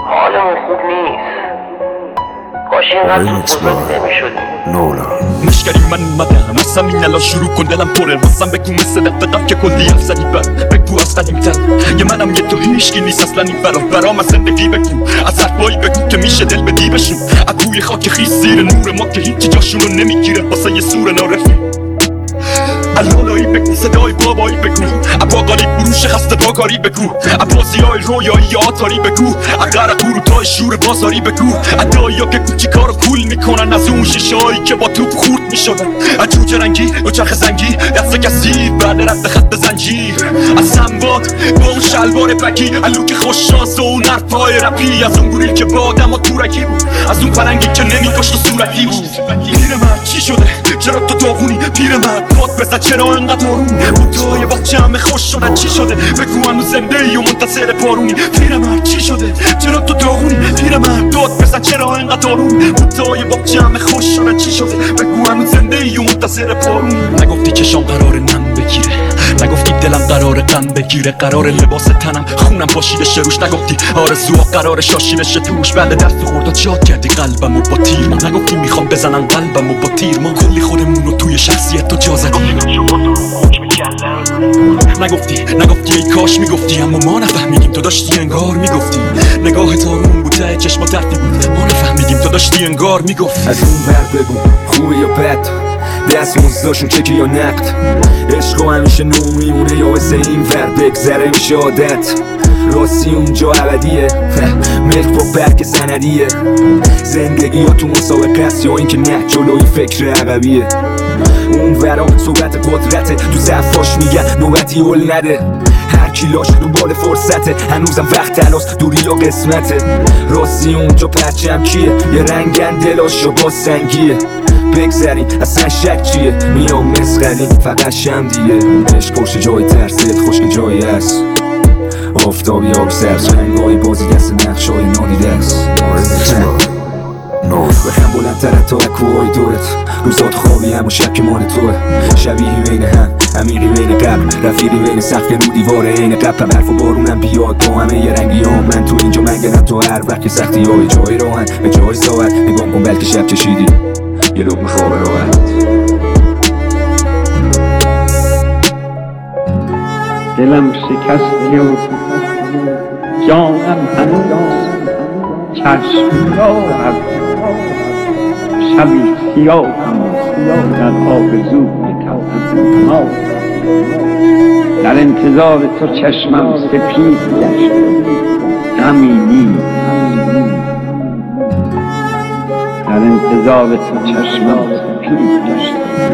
حالمون خوب نیست. کاش اینقدر بزرگ نمیشدیم. مشکری من اومدم از همین الان شروع کن، دلم پره واسم بگو مثل دقیقم که کلی حرف زدی بگو از قدیم‌تر یه منم یه تو هیشکی نیست اصلا این برام از زندگی بگو، از حرفایی بگو که میشه دل بدی بشون، از بوی خاک خیس زیر نور ما که هیچی جاشونو نمیگیره واسه یه سور نارفی. الالایی بگو، صدای بابایی بگو، اباقاری بروش خسته باگاری بگو، ابازی های رویایی آتاری بگو، اگر قروتای شور بازاری بگو، ادایی ها که کوچی کارو کول میکنن، از اون ششایی که با توپ خورد میشدن، از جوجه رنگی و چرخ زنگی دست کسی بعد رفت خط زنجیر، از سنباد با اون شلوار بگی، الو که خوششانس و اون حرفای رپی، از اون گوریل که با آدم ها تورکی بود، از اون پرنگی که نمیکاشت و صورتی بود. پیرمرد چی شده؟ چرا تو داغونی؟ پیرمرد پاد بزن چرا انقدر آروم؟ بودای بچه همه خوش شدن چی شده؟ بگو هنوز زنده ای و منتظر بارونی. پیرمرد چی شده؟ چرا تو داغونی؟ پیرمرد داد بزن چرا انقدر آروم؟ بودای بچه همه خوش شدن چی شده؟ بگو هنوز زنده ای و منتظر بارونی. نگفتی چشام قرار نم بگیره، نگفتی دلم قرار غم بگیره، قرار لباس تنم خونم پاشیدشه روش، نگفتی آرزوها قرار شاشیدشه توش، بعد دست خورد و جاد کردی قلبمو با تیر ما، نگفتی میخوام بزنن قلبمو با تیر ما، کلی خودمونو توی شخصیت تو جا زدی، نگفتی ای کاش میگفتی اما ما نفهمیدیم، تو داشتی انگار میگفتی، نگاهت آروم بود ته چشما ترتی بود، ما نفهمیدیم تو داشتی انگار میگفتی. از اون بر بگو خوبه یا بد، دست مزداشون چکی یا نقد، عشق و همیشه نو میمونه یا واسه این ور بگذره میشه عادت، راستی اونجا ابدیه ملک با برگ سندیه، زندگی یا تو مسابقه است یا اینکه نه جلوی فکر عقبیه، اون ورا صحبت قدرته تو صفاش میگن نوبتی هل نده، هر کی لاش رو بال فرصته، هنوزم وقت تلاس دوری یا قسمته، راستی اونجا پرچم کیه یه رنگن دلاشو با سنگیه، بگذریم اصلا شک چیه میام مسخریم فقط شم دیگه، عشق پرش جای ترست خشک جایی هست، آفتابی آب سبز رنگای بازی دست نقشای نادیده است، بخم بلندتر تا کوهای دورت، روزات خوابی هم و شب که مال توه، شبیهی بین هم عمیقی بین قبل، رفیقی بین سقف رو دیواره این قبل، برف و بارونم بیاد با همه یه رنگی ها، من تو اینجا منگنم تو هر وقت که سختی های جای راهن به جای ساعت، نگام کن بلکه شب چشیدی یه لقمه خواب راحت. دلم شکستی و جانم هنوز چشم راحت، شبی سیاهم در آرزو می‌تابم، در انتظار تو چشمم سپید گشت، غمی نیست در انتظار تو چشمم سپید گشت،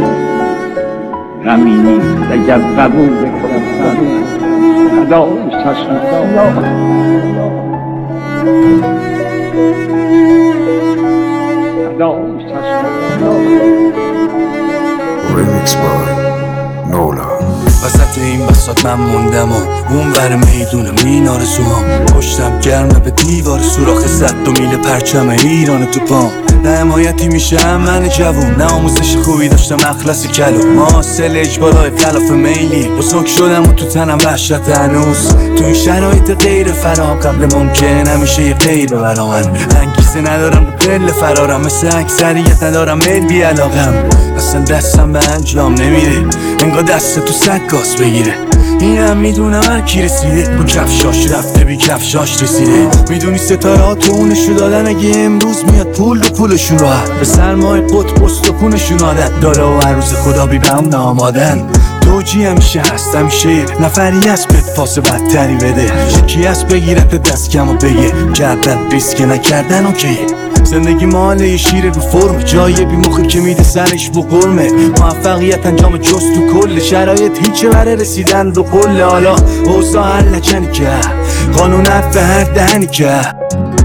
غمی نیست اگر قبول کنم فدای چشم Remix by Nola. وسط این بساط من موندم و اون بر میدونم این آرزوام، پشتم گرمه به دیوار سوراخ 100 میل پرچم ایران تو پام، نه حمایتی میشم من جوون، نه آموزش خوبی داشتم اخلاص کلو، حاصل اجبارای خلاف میلی، بزرگ شدم و تو تنم وحشت هنوز، تو این شرایط غیر فرام قبل ممکن همیشه یه غیر برا من، انگیزه ندارم رو دل فرارم، مثل اکثریت ندارم میل بی علاقم، اصلا دستم به انجام نمیره، انگار دست تو سکاس بگیره، اینم میدونم هر کی رسیده با کفشاش رفته بی کفشاش رسیده، میدونی ستاره ها تو اونشو دادن اگه امروز میاد پول و پولشون راحت، به سرمای قطب استخونشون عادت داره و هر روز خدا بی بهم نامادن، توجی همیشه هست همیشه نفری هست بهت فاس بدتری بده، یکی هست بگیرت دست کم و بگه کردن ریسک نکردن اوکیه، زندگی مال یه شیر رو فرم، جای بی مخی که میده سرش با قرمه، موفقیت انجام جز تو کل شرایط هیچه برای رسیدن رو قله، حالا اوضاع هر لچنی که قانون به هر دهنی که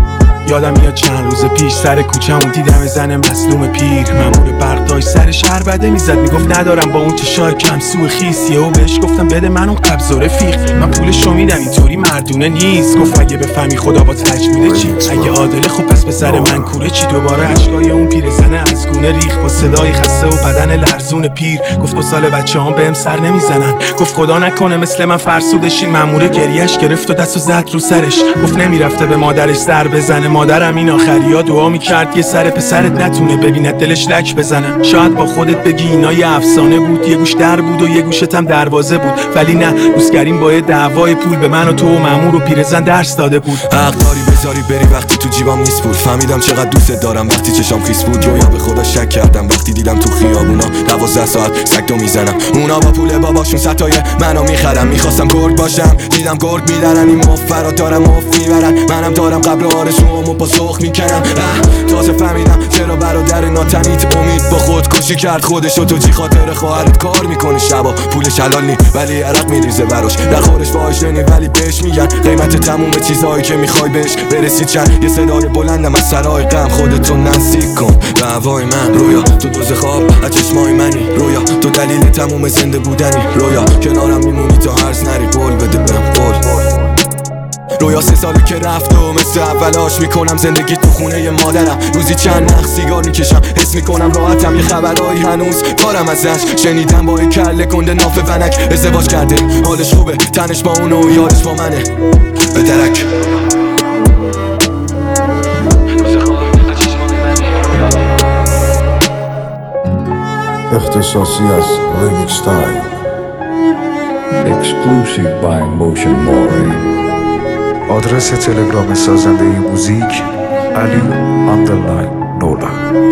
یادم میاد چند روز پیش سر کوچمون دیدم زن مظلوم پیر، مامور برق داشت سر شهر بده میزد، میگفت ندارم با اون چشای کم سو خیسیه و بهش گفتم بده من اون قبض و رفیق، من پولشو میدم اینطوری مردونه نیست. گفت اگه بفهمی خدا با تجمیده چی، اگه عادله خب پس به سر من کوره چی. دوباره اشکای اون پیرزنه از گونه ریخ با صدای خسته و بدن لرزون پیر. گفت 2 سال بچه‌هام بهم سر نمیزنن، گفت خدا نکنه مثل من فرسودشی. مامور گریش گرفت و دستو زد رو سرش، گفت نمیرفته به مادرش سر بزنه. مادرم این آخریا دعا میکرد یه سر پسرت نتونه ببینه دلش لک بزنه. شاید با خودت بگی اینا یه افسانه بود، یه گوش در بود و یه گوشت هم دروازه بود، ولی نه، دوستگریم با یه دعوای پول به من و تو و مامور و پیرزن درس داده بود. حق داری بذاری بری وقتی تو جیبام نیست پول، فهمیدم چقدر دوست دارم وقتی چشام خیس بود. رویا به خدا شک کردم وقتی دیدم تو خیابونا 12 ساعت سگدو میزنم، اونا با پول باباشون ستای منو میخرم. میخواستم گرگ باشم دیدم گرگ میدارن، این مفرا دارم مف میبرن، منم دارم قبل آرزوامو با سخ میکنم. تازه فهمیدم چرا برادر ناتنیت امید با خودکشی کرد خودشو تو جی خاطر خواهرت کار میکنه شبا. پولش حلال نی ولی عرق میریزه براش، نخورش باهاش نی ولی بهش میگن قیمت تموم چیزایی که میخوای بهش برسی چند. یه صدای بلندم از سرای غم، خودتو نزدیک کن به هوای من. رویا تو دوز خواب از چشمای منی، رویا تو دلیل تموم زنده بودنی، رویا کنارم میمونی تا هرز نری. قول بده بهم قول. رویا 3 ساله که رفت و مثل اولاش میکنم زندگی تو خونه مادرم. روزی چند نخ سیگار میکشم، حس میکنم راحتم، یه خبرایی هنوز دارم ازش. شنیدم با یه کله گنده ناف ونک ازدواج کرده، حالش خوبه، تنش با اونو و یادش با منه. به درک اختصاصی از ریمیکس تایم. Exclusive by Motion Mori. آدرس تلگرام سازنده موزیک علی _ نولا.